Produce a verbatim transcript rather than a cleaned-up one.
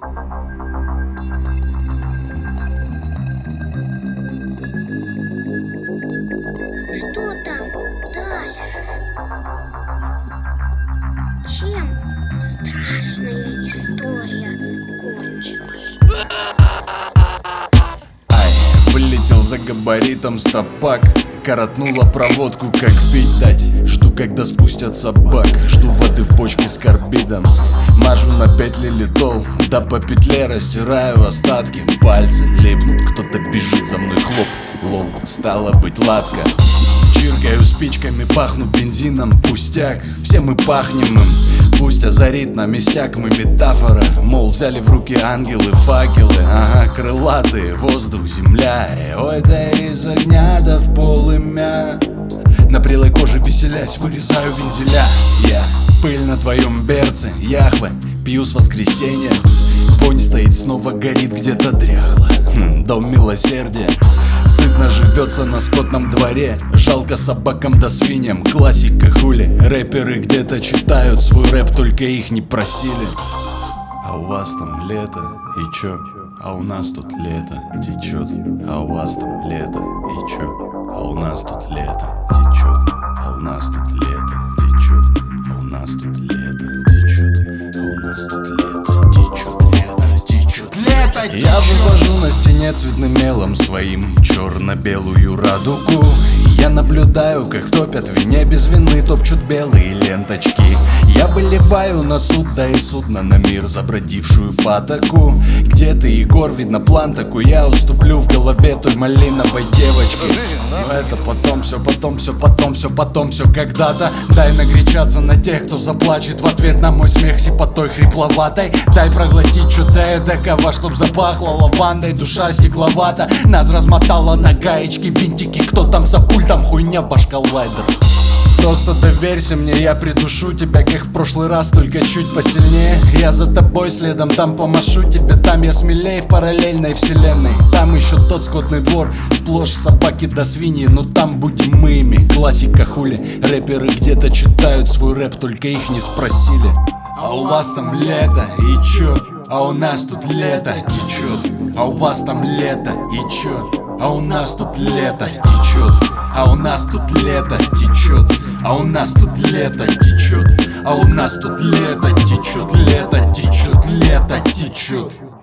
Что там дальше? Чем страшная история кончилась? Ай, вылетел за габаритом стопак, коротнула проводку, как пить дать. Жду, когда спустят собак, жду воды в бочке с карбидом. Мажу на петли литол, да по петле растираю остатки. Пальцы липнут, кто-то бежит за мной, хлоп, лол, стало быть ладка. Чиркаю спичками, пахну бензином, пустяк, все мы пахнем им. Пусть озарит на местяк, мы метафора. Мол, взяли в руки ангелы, факелы. Ага, крылатые, воздух, земля. И ой, да из огня да в полымя. На прелой коже веселясь, вырезаю вензеля. Я пыль на твоем берце, Яхве, пью с воскресенья. Вонь стоит, снова горит где-то дряхло. Хм, дом милосердия. Сытно живется на скотном дворе. Жалко собакам да свиньям. Классика хули. Рэперы где-то читают свой рэп, только их не просили. А у вас там лето, и чё? А у нас тут лето течет. А у вас там лето, и чё? А у нас тут лето течет. А у нас тут лето течет. А у нас тут лето течет. А у нас тут лето течет. Лето течет. Лето течет. Я вывожу на стене цветным мелом своим черно-белую радугу. Я наблюдаю, как топят в вине, без вины топчут белые ленточки. Я выливаю на суд, да и судно на мир, забродившую патоку. Где ты, Егор, видно план такой. Я уступлю в голове той малиновой девочки. Но это потом, все потом, все потом, все потом, все когда-то. Дай нагречаться на тех, кто заплачет в ответ на мой смех сипотой хрипловатой. Дай проглотить что-то эдакого, чтоб запахло лавандой. Душа стекловата, нас размотала на гаечки, винтики. Кто там за пультом, хуйня, ваш коллайдер. Просто доверься мне, я придушу тебя, как в прошлый раз, только чуть посильнее. Я за тобой следом, там помашу тебе. Там я смелее в параллельной вселенной. Там еще тот скотный двор, сплошь собаки да свиньи. Но там будем мы ими, классика хули. Рэперы где-то читают свой рэп, только их не спросили. А у вас там лето, и чё? А у нас тут лето течет. А у вас там лето, и чё? А у нас тут лето течет. А у нас тут лето течет. А у нас тут лето течет. А у нас тут лето течет. Лето течет, лето течет.